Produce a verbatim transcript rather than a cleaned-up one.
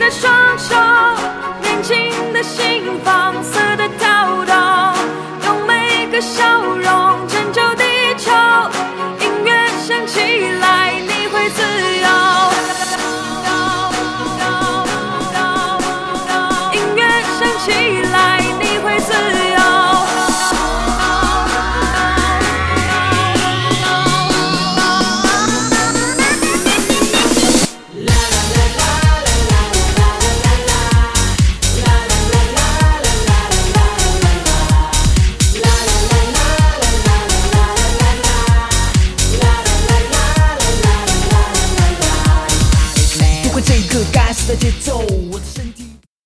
个双手，年轻的心放肆的跳动，用每个笑容拯救地球。音乐响起了。